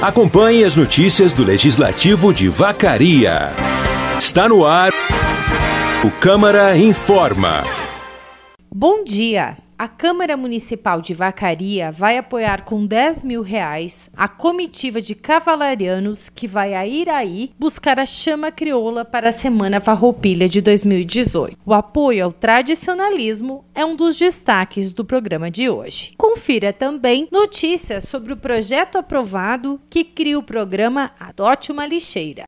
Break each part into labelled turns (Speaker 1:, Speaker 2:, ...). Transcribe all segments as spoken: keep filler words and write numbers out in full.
Speaker 1: Acompanhe as notícias do Legislativo de Vacaria. Está no ar o Câmara Informa.
Speaker 2: Bom dia! A Câmara Municipal de Vacaria vai apoiar com dez mil reais a comitiva de cavalarianos que vai a Iraí buscar a chama crioula para a Semana Farroupilha de dois mil e dezoito. O apoio ao tradicionalismo é um dos destaques do programa de hoje. Confira também notícias sobre o projeto aprovado que cria o programa Adote uma Lixeira.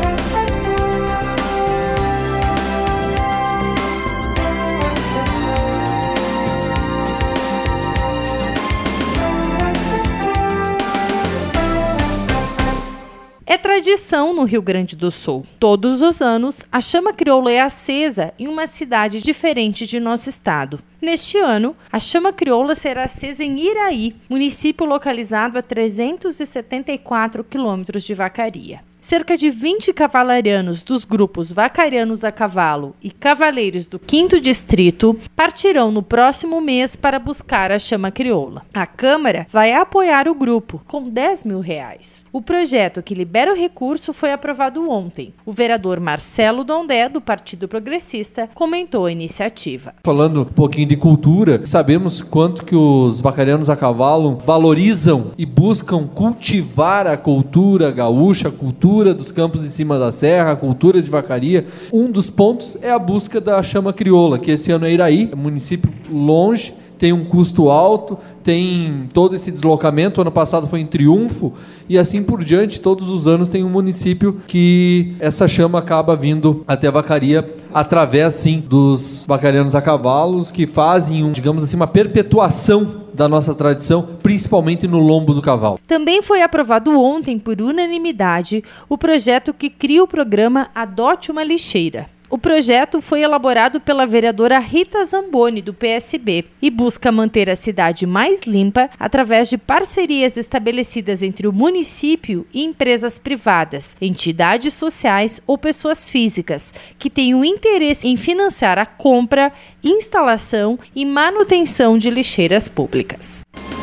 Speaker 2: É tradição no Rio Grande do Sul. Todos os anos, a chama crioula é acesa em uma cidade diferente de nosso estado. Neste ano, a chama crioula será acesa em Iraí, município localizado a trezentos e setenta e quatro quilômetros de Vacaria. Cerca de vinte cavalarianos dos grupos Vacarianos a Cavalo e Cavaleiros do quinto Distrito partirão no próximo mês para buscar a chama crioula. A Câmara vai apoiar o grupo com dez mil reais. O projeto que libera o recurso foi aprovado ontem. O vereador Marcelo Dondé, do Partido Progressista, comentou a iniciativa.
Speaker 3: Falando um pouquinho de cultura, sabemos quanto que os Vacarianos a Cavalo valorizam e buscam cultivar a cultura gaúcha, a cultura dos campos de cima da serra, a cultura de Vacaria. Um dos pontos é a busca da chama crioula, que esse ano é Iraí, é um município longe, tem um custo alto, tem todo esse deslocamento. Ano passado foi em Triunfo e assim por diante. Todos os anos tem um município que essa chama acaba vindo até Vacaria através, sim, dos Vacarianos a Cavalos, que fazem, um, digamos assim, uma perpetuação da nossa tradição, principalmente no lombo do cavalo.
Speaker 2: Também foi aprovado ontem, por unanimidade, o projeto que cria o programa Adote uma Lixeira. O projeto foi elaborado pela vereadora Rita Zamboni, do P S B, e busca manter a cidade mais limpa através de parcerias estabelecidas entre o município e empresas privadas, entidades sociais ou pessoas físicas que tenham interesse em financiar a compra, instalação e manutenção de lixeiras públicas.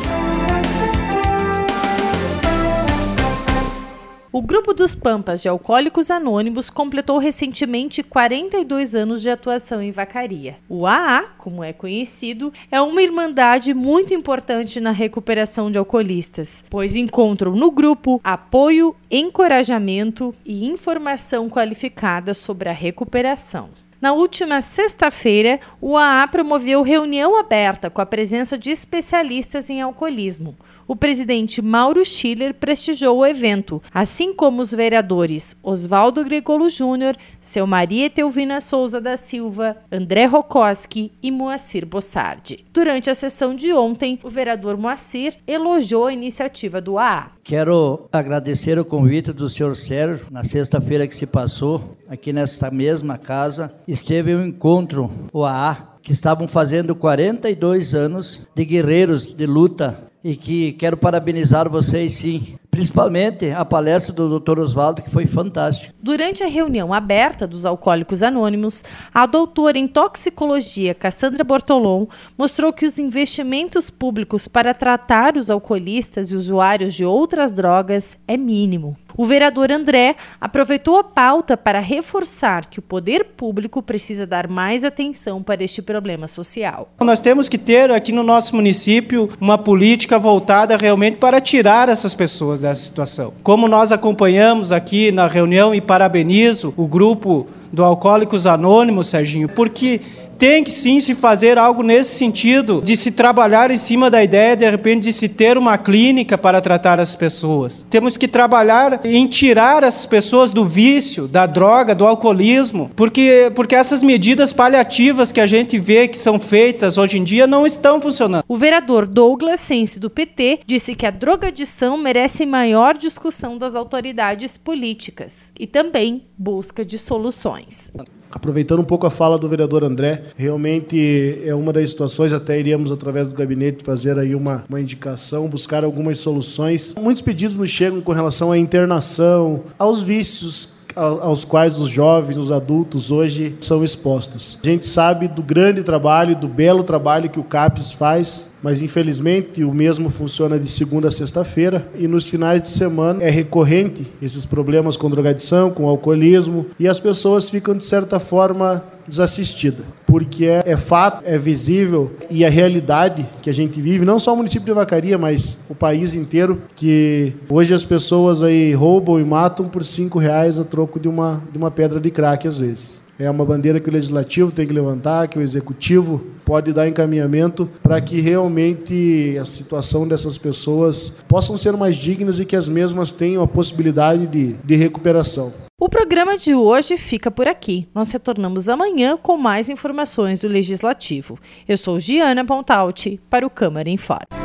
Speaker 2: O Grupo dos Pampas de Alcoólicos Anônimos completou recentemente quarenta e dois anos de atuação em Vacaria. O A A, como é conhecido, é uma irmandade muito importante na recuperação de alcoolistas, pois encontram no grupo apoio, encorajamento e informação qualificada sobre a recuperação. Na última sexta-feira, o A A promoveu reunião aberta com a presença de especialistas em alcoolismo. O presidente Mauro Schiller prestigiou o evento, assim como os vereadores Oswaldo Gregolo Júnior, seu Maria Etelvina Souza da Silva, André Rokoski e Moacir Bossardi. Durante a sessão de ontem, o vereador Moacir elogiou a iniciativa do A A.
Speaker 4: Quero agradecer o convite do senhor Sérgio. Na sexta-feira que se passou, aqui nesta mesma casa, esteve um encontro, o A A, que estavam fazendo quarenta e dois anos de guerreiros de luta, e que quero parabenizar vocês, sim, principalmente a palestra do doutor Oswaldo, que foi fantástica.
Speaker 2: Durante a reunião aberta dos Alcoólicos Anônimos, a doutora em toxicologia Cassandra Bortolom mostrou que os investimentos públicos para tratar os alcoolistas e usuários de outras drogas é mínimo. O vereador André aproveitou a pauta para reforçar que o poder público precisa dar mais atenção para este problema social.
Speaker 5: Nós temos que ter aqui no nosso município uma política voltada realmente para tirar essas pessoas dessa situação. Como nós acompanhamos aqui na reunião, e parabenizo o grupo do Alcoólicos Anônimos, Serginho, porque tem que sim se fazer algo nesse sentido, de se trabalhar em cima da ideia, de repente, de se ter uma clínica para tratar as pessoas. Temos que trabalhar em tirar essas pessoas do vício, da droga, do alcoolismo, porque, porque essas medidas paliativas que a gente vê que são feitas hoje em dia não estão funcionando.
Speaker 2: O vereador Douglas Sense, do P T, disse que a drogadição merece maior discussão das autoridades políticas e também busca de soluções.
Speaker 6: Aproveitando um pouco a fala do vereador André, realmente é uma das situações, até iríamos através do gabinete fazer aí uma, uma indicação, buscar algumas soluções. Muitos pedidos nos chegam com relação à internação, aos vícios, aos quais os jovens, os adultos hoje são expostos. A gente sabe do grande trabalho, do belo trabalho que o CAPES faz, mas infelizmente o mesmo funciona de segunda a sexta-feira e nos finais de semana é recorrente esses problemas com drogadição, com alcoolismo, e as pessoas ficam de certa forma desassistidas, porque é, é fato, é visível e a realidade que a gente vive, não só o município de Vacaria, mas o país inteiro, que hoje as pessoas aí roubam e matam por cinco reais a troco de uma, de uma pedra de crack às vezes. É uma bandeira que o Legislativo tem que levantar, que o Executivo pode dar encaminhamento para que realmente a situação dessas pessoas possam ser mais dignas e que as mesmas tenham a possibilidade de, de recuperação.
Speaker 2: O programa de hoje fica por aqui. Nós retornamos amanhã com mais informações do Legislativo. Eu sou Giana Pontalti para o Câmara em Fora.